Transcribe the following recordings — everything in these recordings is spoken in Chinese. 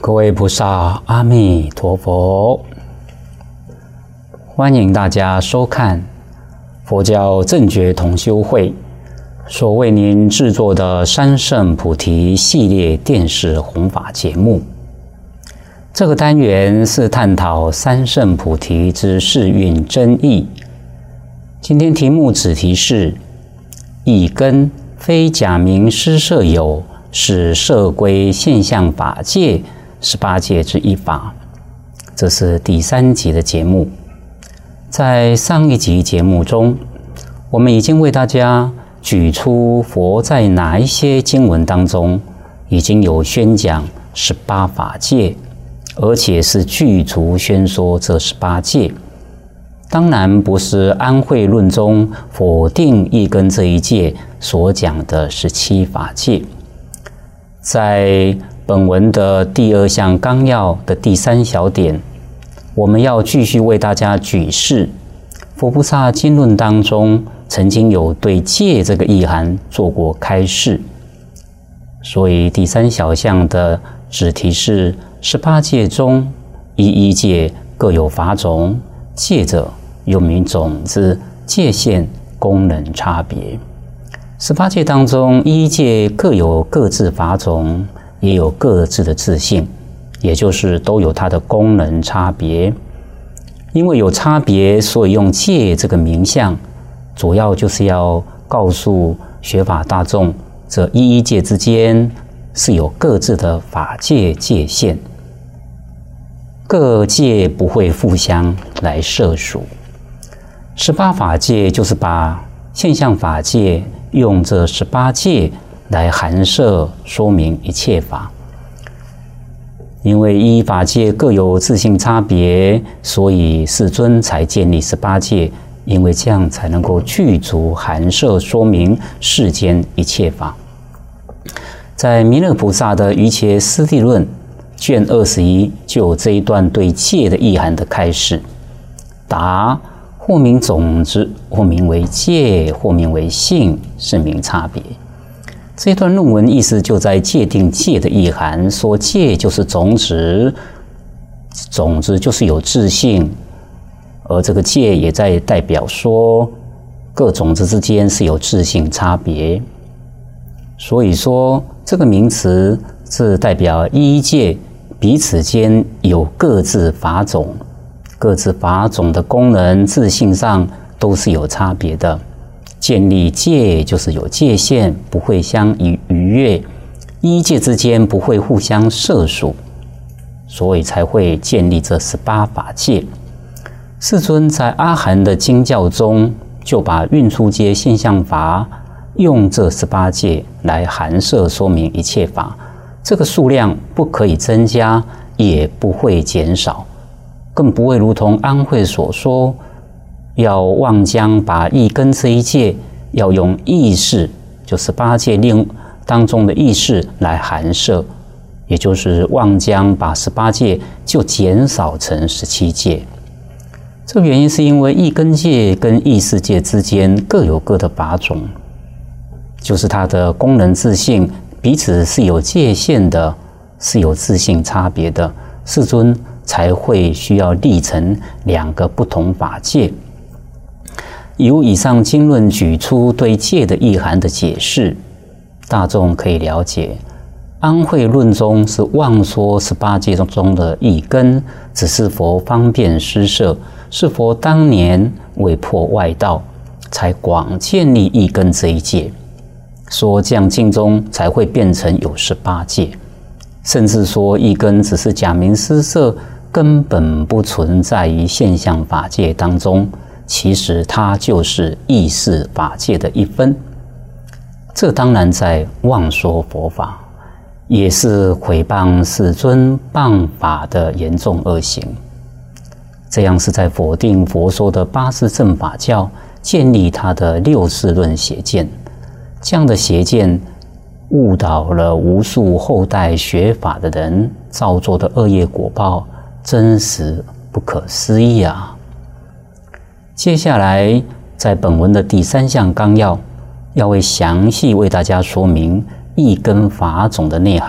各位菩萨，阿弥陀佛！欢迎大家收看佛教正觉同修会所为您制作的三圣菩提系列电视弘法节目。这个单元是探讨三圣菩提之世运真义。今天题目子题是一根非假名施设有，是摄归现象法界18界之一法。这是第3集的节目。在上一集节目中，我们已经为大家举出佛在哪一些经文当中已经有宣讲18法界，而且是具足宣说这18界。当然不是安慧论中否定一根这一界所讲的17法界。在本文的第2项纲要的第3小点，我们要继续为大家举示佛菩萨经论当中曾经有对戒这个意涵做过开示。所以第3小项的子题是18界中一界各有法种，戒者又名种子、界限、功能差别。18界当中一界各有各自法种，也有各自的自性，也就是都有它的功能差别。因为有差别，所以用戒这个名相，主要就是要告诉学法大众，这一界之间是有各自的法界界限，各界不会互相来涉属。18法界就是把现象法界用这18界来含摄说明一切法。因为一法界各有自性差别，所以世尊才建立18界，因为这样才能够具足含摄说明世间一切法。在弥勒菩萨的瑜伽师地论卷21就有这一段对戒的意涵的开示。答：或名种子，或名为戒，或名为性，是名差别。这一段论文意思就在界定戒的意涵，说戒就是种子，种子就是有自性，而这个戒也在代表说各种子之间是有自性差别。所以说这个名词是代表一戒彼此间有各自法种，各自法种的功能自性上都是有差别的。建立戒就是有界限，不会相逾越，一界之间不会互相涉属，所以才会建立这18法界。世尊在阿含的经教中就把运出界现象法用这18界来含摄说明一切法，这个数量不可以增加，也不会减少，更不会如同安慧所说，要妄将把一根这一界要用意识，就18界令当中的意识来含摄，也就是妄将把18界就减少成17界。这个原因是因为一根界跟意识界之间各有各的法种，就是它的功能自性彼此是有界限的，是有自性差别的，世尊才会需要立成2个不同法界。由以上经论举出对戒的意涵的解释，大众可以了解，安慧论中是妄说18界中的一根，只是佛方便施设，是佛当年为破外道，才广建立一根这一界，说这样经中才会变成有18界，甚至说一根只是假名施设，根本不存在于现象法界当中，其实它就是意识法界的一分。这当然在妄说佛法，也是毁谤世尊谤法的严重恶行。这样是在否定佛说的8识正法教，建立他的6识论邪见。这样的邪见误导了无数后代学法的人，造作的恶业果报真实不可思议啊！接下来在本文的第3项纲要，要详细为大家说明一根法种的内涵，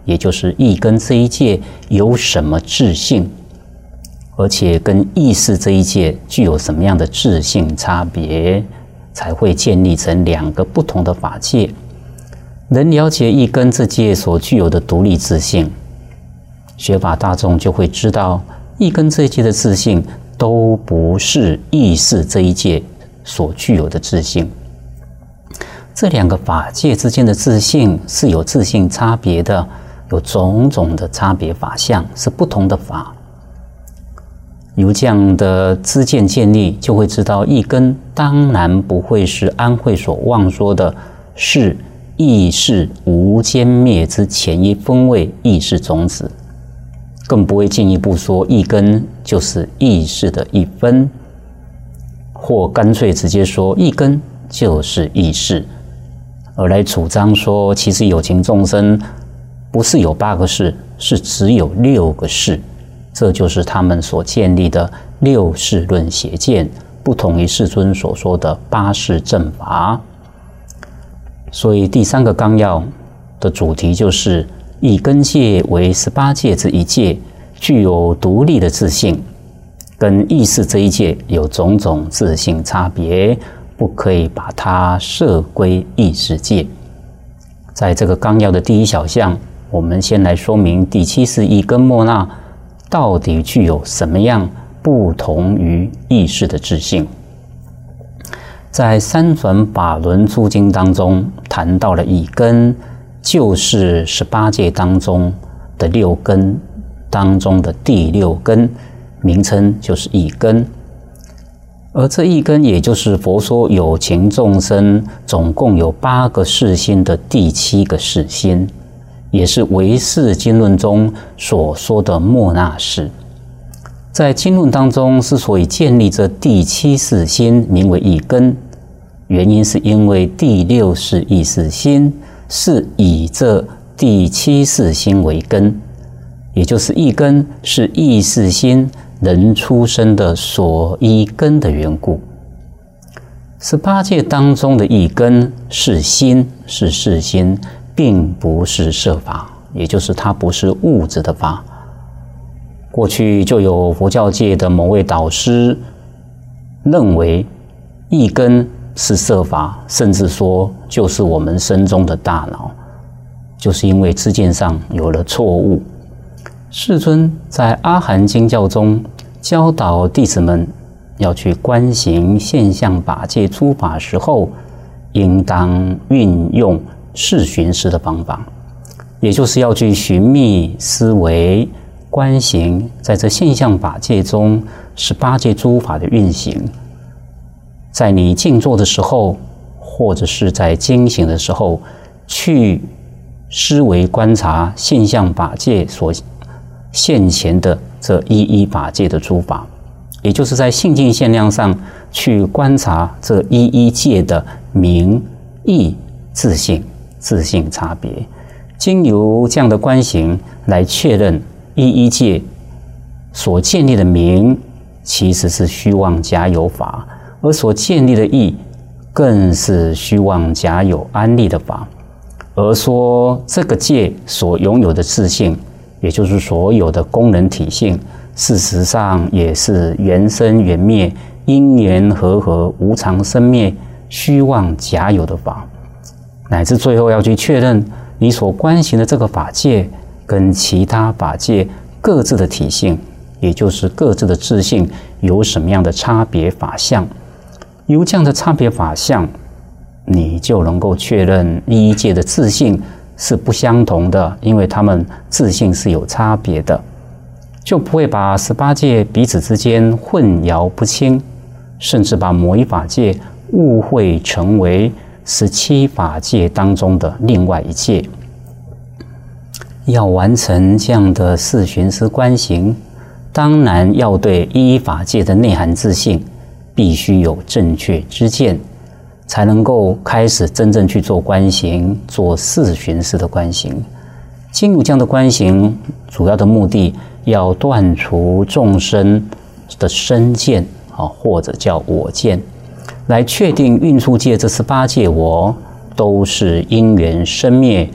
也就是意根这一界有什么智性，而且跟意识这一界具有什么样的智性差别，才会建立成两个不同的法界。能了解意根这界所具有的独立自性，学法大众就会知道，意根这一界的自性都不是意识这一界所具有的自性。这两个法界之间的自性是有自性差别的，有种种的差别法相，是不同的法。由这样的知见建立，就会知道意根当然不会是安慧所妄说的是意识无间灭之前一分位意识种子，更不会进一步说意根就是意识的一分，或干脆直接说意根就是意识，而来主张说其实有情众生不是有8个识，是只有6个识。这就是他们所建立的6识论邪见，不同于世尊所说的8识正法。所以第3个纲要的主题就是意根界为18界之一界，具有独立的自性，跟意识这一界有种种自性差别，不可以把它设归意识界。在这个纲要的第1小项，我们先来说明第7世意根末那到底具有什么样不同于意识的自性。在三转法轮诸经当中谈到了意根，就是18界当中的6根当中的第6根，名称就是意根。而这意根也就是佛说有情众生总共有8个识心的第7个识心，也是唯识经论中所说的末那识。在经论当中，之所以建立这第7识心名为意根，原因是因为第6识意识心是以这第7识心为根，也就是意根是意识心人出生的所依根的缘故。18界当中的意根是心，是识心，并不是摄法，也就是它不是物质的法。过去就有佛教界的某位导师认为意根是摄法，甚至说就是我们身中的大脑，就是因为知见上有了错误。世尊在阿含经教中教导弟子们要去观行现象法界诸法时候，应当运用视寻思的方法，也就是要去寻觅思维观行在这现象法界中18界诸法的运行。在你静坐的时候，或者是在经行的时候，去思维观察现象法界所现前的这一法界的诸法，也就是在性境限量上去观察这一界的名义自性差别，经由这样的观行来确认一界所建立的名其实是虚妄假有法，而所建立的义更是虚妄假有安立的法。而说这个界所拥有的自性，也就是所有的功能体性，事实上也是缘生缘灭、因缘和合、无常生灭、虚妄假有的法，乃至最后要去确认你所观行的这个法界跟其他法界各自的体性，也就是各自的自性有什么样的差别法相。由这样的差别法相，你就能够确认一界的自性是不相同的，因为它们自性是有差别的，就不会把18界彼此之间混淆不清，甚至把某一法界误会成为17法界当中的另外一界。要完成这样的视寻思观行，当然要对一法界的内涵自性必须有正确知见，才能够开始真正去做观行，做视寻思的观行。经由这样的观行，主要的目的要断除众生的身见，或者叫我见，来确定运出界这18界我都是因缘生灭、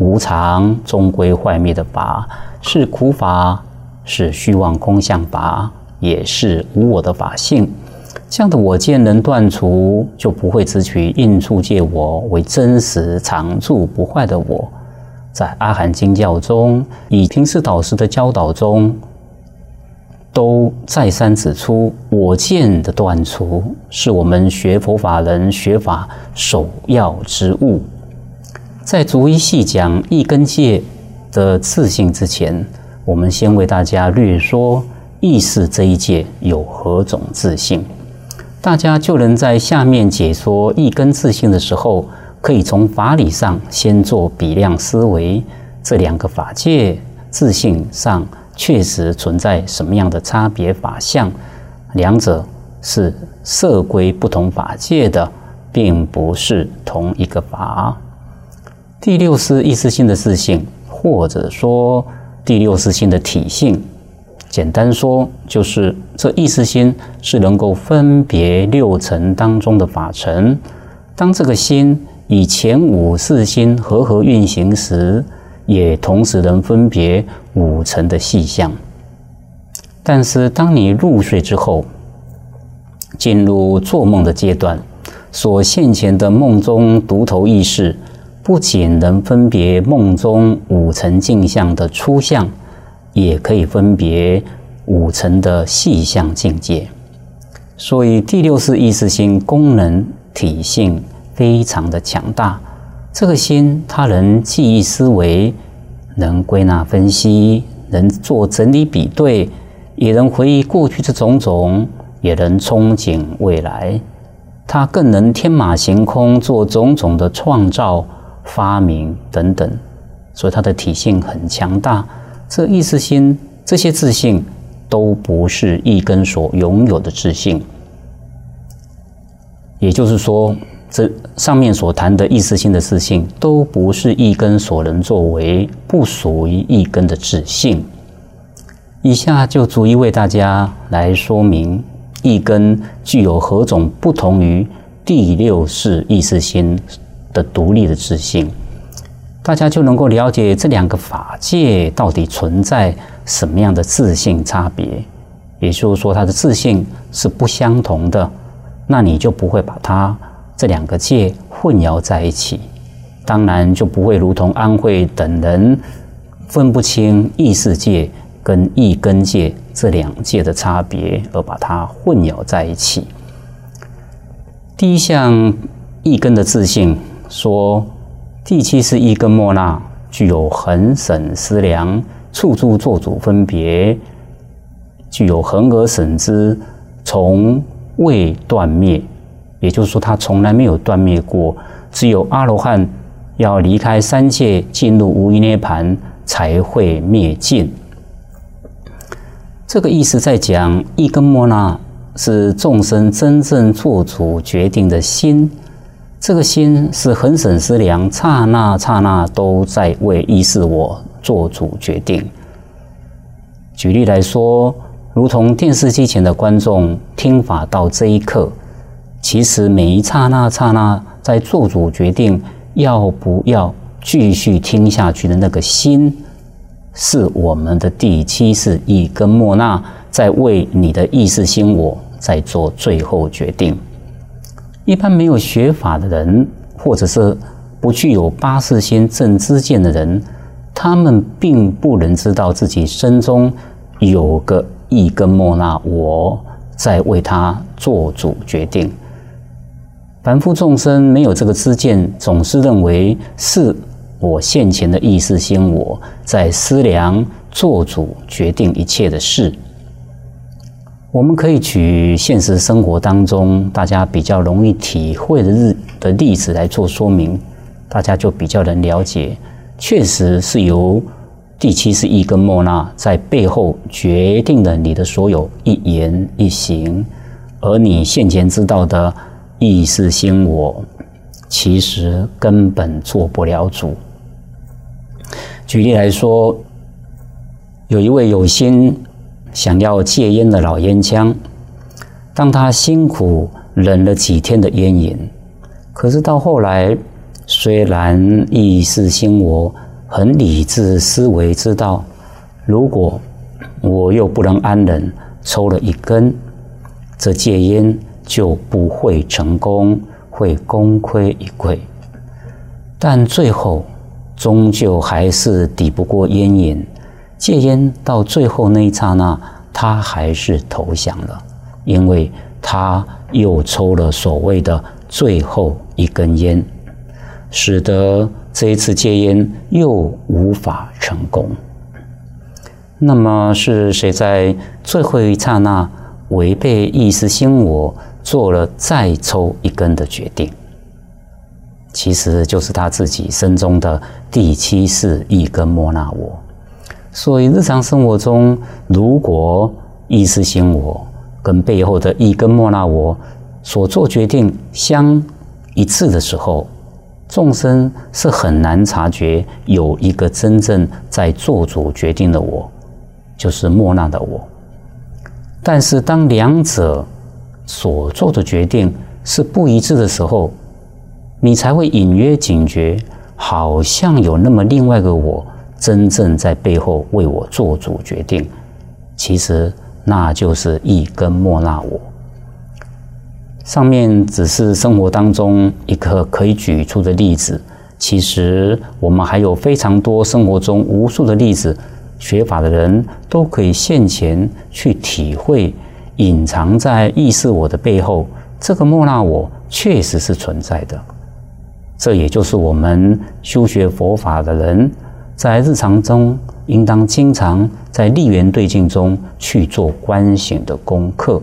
无常终归坏灭的法，是苦法，是虚妄空相法，也是无我的法性。这样的我见能断除，就不会只取应处界我为真实常住不坏的我。在阿含经教中，以平师导师的教导中，都再三指出，我见的断除是我们学佛法人学法首要之务。在逐一细讲一根界的自性之前，我们先为大家略说意识这一界有何种自性，大家就能在下面解说一根自性的时候，可以从法理上先做比量思维，这两个法界自性上确实存在什么样的差别法相，两者是色归不同法界的，并不是同一个法。第六是意识性的自性，或者说第六识性的体性，简单说就是这意识心是能够分别六尘当中的法尘。当这个心以前五识心合运行时，也同时能分别五尘的细相。但是当你入睡之后，进入做梦的阶段，所现前的梦中独头意识不仅能分别梦中五尘镜像的初相，也可以分别五尘的细相境界。所以第六识意识心功能体性非常的强大。这个心它能记忆思维，能归纳分析，能做整理比对，也能回忆过去的种种，也能憧憬未来。它更能天马行空，做种种的创造发明等等，所以它的体性很强大。这意识心这些自性都不是一根所拥有的自性，也就是说，这上面所谈的意识性的自性都不是一根所能作为，不属于一根的自性。以下就逐一为大家来说明一根具有何种不同于第六识意识心的独立的自性，大家就能够了解这两个法界到底存在什么样的自性差别。也就是说，它的自性是不相同的，那你就不会把它这两个界混淆在一起，当然就不会如同安慧等人分不清意识界跟意根界这两界的差别，而把它混淆在一起。第一项意根的自性说，第七是意根末那，具有恒审思量、处处作主分别，具有恒而审之，从未断灭。也就是说，它从来没有断灭过，只有阿罗汉要离开三界，进入无余涅盘，才会灭尽。这个意思在讲，意根末那是众生真正做主决定的心，这个心是恒审思量，刹那刹那都在为意识我做主决定。举例来说，如同电视机前的观众听法到这一刻，其实每一刹那刹那在做主决定要不要继续听下去的那个心，是我们的第七识意根末那在为你的意识心我在做最后决定。一般没有学法的人，或者是不具有八识心正知见的人，他们并不能知道自己身中有个意根末那我在为他做主决定。凡夫众生没有这个知见，总是认为是我现前的意识心我在思量做主决定一切的事。我们可以举现实生活当中大家比较容易体会的例子来做说明，大家就比较能了解，确实是由第七识意根末那在背后决定了你的所有一言一行，而你现前知道的意识心我其实根本做不了主。举例来说，有一位有心想要戒烟的老烟枪，当他辛苦忍了几天的烟瘾，可是到后来，虽然意识心我很理智思维知道，如果我又不能安忍抽了一根，这戒烟就不会成功，会功亏一篑。但最后终究还是抵不过烟瘾，戒烟到最后那一刹那，他还是投降了，因为他又抽了所谓的最后一根烟，使得这一次戒烟又无法成功。那么是谁在最后一刹那违背意识心我，做了再抽一根的决定？其实就是他自己身中的第七世一根莫那我。所以日常生活中，如果意识心我跟背后的一根莫那我所做决定相一致的时候，众生是很难察觉有一个真正在做主决定的我，就是莫那的我。但是当两者所做的决定是不一致的时候，你才会隐约警觉，好像有那么另外一个我真正在背后为我做主决定。其实那就是一根莫那我。上面只是生活当中一个可以举出的例子，其实我们还有非常多生活中无数的例子，学法的人都可以现前去体会，隐藏在意识我的背后，这个莫那我确实是存在的。这也就是我们修学佛法的人在日常中应当经常在立缘对境中去做观省的功课。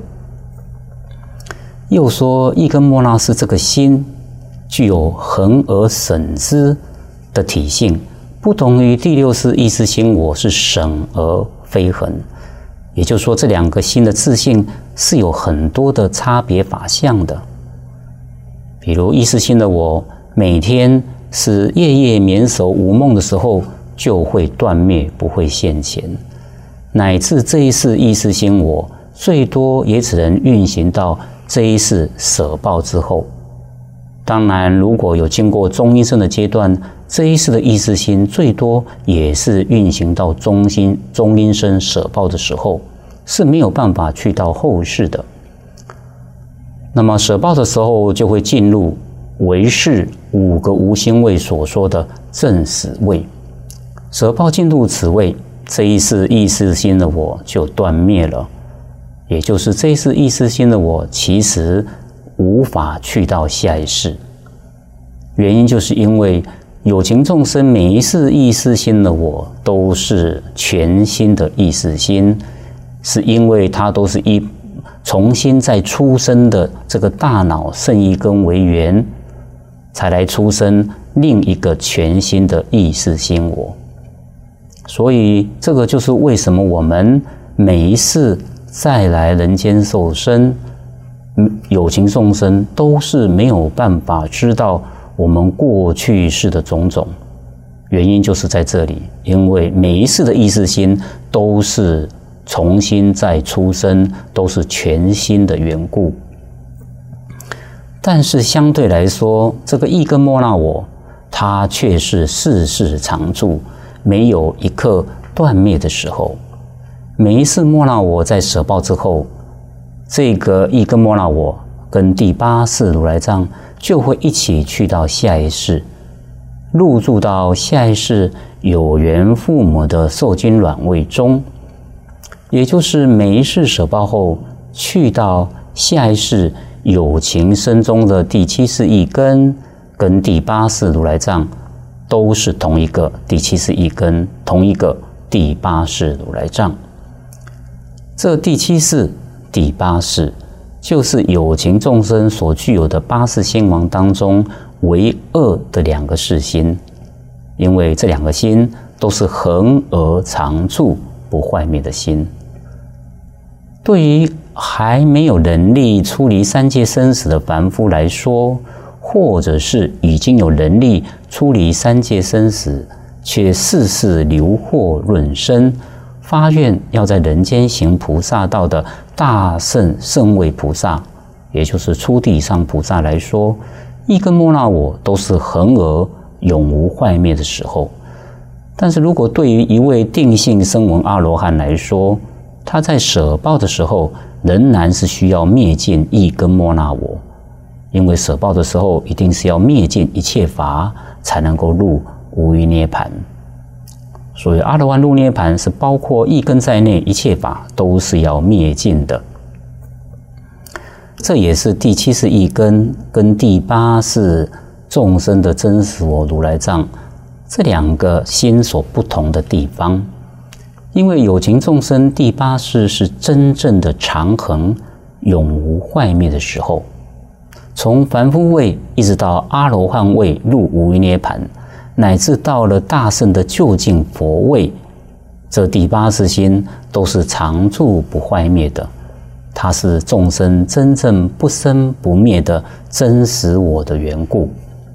又说一根莫那是这个心具有恒而省之的体性，不同于第六识意识心我是省而非恒。也就是说，这两个心的自性是有很多的差别法相的。比如意识心的我每天是夜夜眠熟无梦的时候，就会断灭，不会现前。乃至这一世意识心我，最多也只能运行到这一世舍报之后。当然，如果有经过中阴身的阶段，这一世的意识心最多也是运行到中阴身舍报的时候，是没有办法去到后世的。那么舍报的时候，就会进入唯识5个无心位所说的正死位。舍报进入此位，这一世意识心的我就断灭了，也就是这一世意识心的我其实无法去到下一世。原因就是因为有情众生每一世意识心的我都是全新的意识心，是因为它都是重新再出生的这个大脑圣意根为缘，才来出生另一个全新的意识心我。所以这个就是为什么我们每一世再来人间受生，有情众生都是没有办法知道我们过去世的种种，原因就是在这里，因为每一世的意识心都是重新再出生，都是全新的缘故。但是相对来说，这个一根莫那我，它却是世世常住，没有一刻断灭的时候。每一次莫那我在舍报之后，这个一根莫那我跟第8世如来藏就会一起去到下一世，入住到下一世有缘父母的受精卵位中，也就是每一世舍报后去到下一世有情身中的第7世一根跟第8世如来藏都是同一个第7世一根，同一个第8世如来藏。这第7世、第8世就是有情众生所具有的8世心王当中唯二的2个世心，因为这2个心都是恒而常住不坏灭的心。对于还没有能力出离3界生死的凡夫来说，或者是已经有能力出离3界生死，却世世留祸润生，发愿要在人间行菩萨道的大圣圣位菩萨，也就是初地上菩萨来说，一根莫那我都是恒而永无坏灭的时候。 但是如果对于一位定性声闻阿罗汉来说，他在舍报的时候，仍然是需要灭尽意根莫那我，因为舍报的时候一定是要灭尽一切法，才能够入无余涅盘。所以阿罗汉入涅盘是包括意根在内，一切法都是要灭尽的。这也是第7世意根跟第8世众生的真实我如来藏这2个心所不同的地方。因为有情众生第8世是真正的常恒永无坏灭的时候，从凡夫位一直到阿罗汉位入无余涅盘，乃至到了大圣的究竟佛位，这第8世心都是常住不坏灭的，它是众生真正不生不灭的真实我的缘故。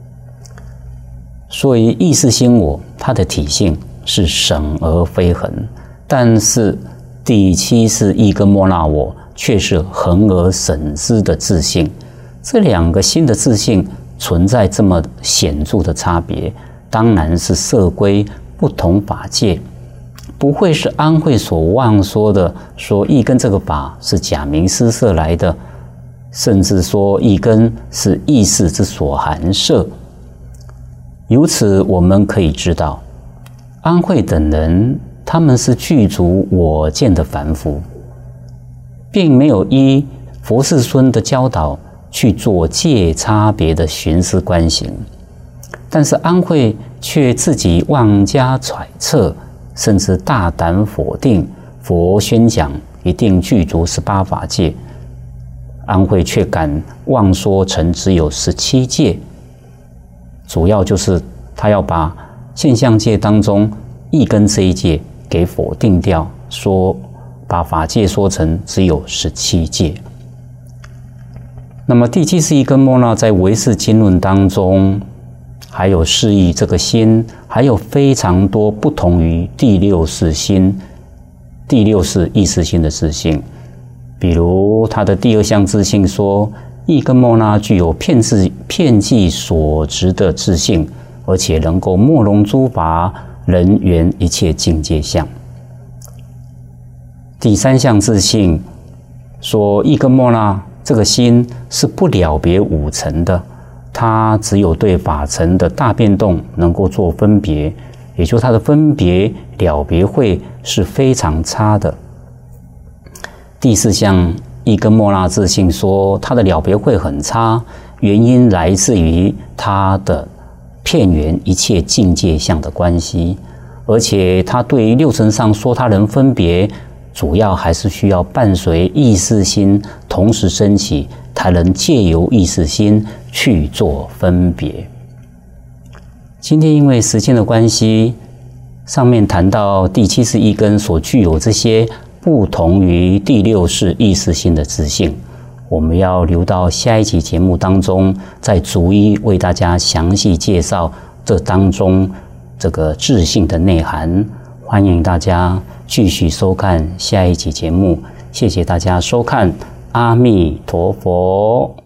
所以意识心我，它的体性是省而非恒，但是第7世意根莫那我却是恒而省之的自性。这2个心的自性存在这么显著的差别，当然是摄归不同法界，不会是安慧所妄说的，说意根这个法是假名施设来的，甚至说意根是意识之所含摄。由此我们可以知道，安慧等人他们是具足我见的凡夫，并没有依佛世尊的教导去做界差别的寻思观行，但是安慧却自己妄加揣测，甚至大胆否定佛宣讲一定具足18法界，安慧却敢妄说成只有17界，主要就是他要把现象界当中意根这一界给否定掉，说把法界说成只有17界。那么第7世意根莫那在唯识经论当中，还有释义这个心，还有非常多不同于第6世心、第6世意识心的自性。比如他的第2项自性说，意根莫那具有遍计所执的自性，而且能够没容诸法人缘一切境界相。第3项自性说，意根莫那这个心是不了别5尘的，它只有对法尘的大变动能够做分别，也就是它的分别了别慧是非常差的。第4项意根莫那自性说，它的了别慧很差，原因来自于它的片缘一切境界相的关系，而且它对于6尘上说它能分别，主要还是需要伴随意识心同时升起，才能借由意识心去做分别。今天因为时间的关系，上面谈到第7世意根所具有这些不同于第6世意识心的自性，我们要留到下一期节目当中，再逐一为大家详细介绍这当中这个自性的内涵。欢迎大家继续收看下一期节目，谢谢大家收看，阿弥陀佛。